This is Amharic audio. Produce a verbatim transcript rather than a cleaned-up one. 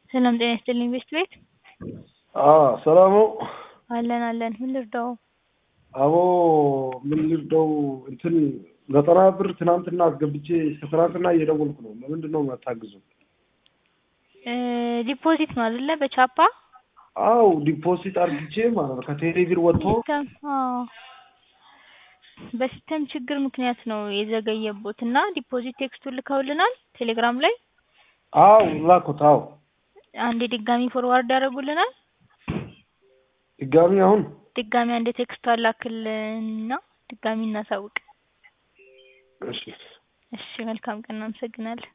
ሰላም ጤና ይስጥልኝ ቤስት ቤት አዎ ሰላም ነው። አለን አለን ምን ልርዳው? አቦ ምን ልርዳው እንትን ዘጠና ብር ትናንትና አስገብቼ ከትናንትና እየደወልኩ ነው። ለምንድነው የማታግዙት? እ ዲፖዚት ነው አይደለ በቻፓ? አው ዲፖዚት አርግቼ ማለት ነው ከቴሌ ብር ወጥቶ ሲስተም አዎ በሲስተም ችግር ምክንያት ነው የዘገየቦትና ዲፖዚት ቴክስቱን ልከውልናል ቴሌግራም ላይ አው ላኩት አው አንዴ ድጋሚ ፎርዋርድ ያደርጉልናል ድጋሚ አሁን ድጋሚ አንዴ ቴክስት አላክልንና ድጋሚ እናሳውቅ እሺ እሺ መልካም ቀን እናመሰግናለን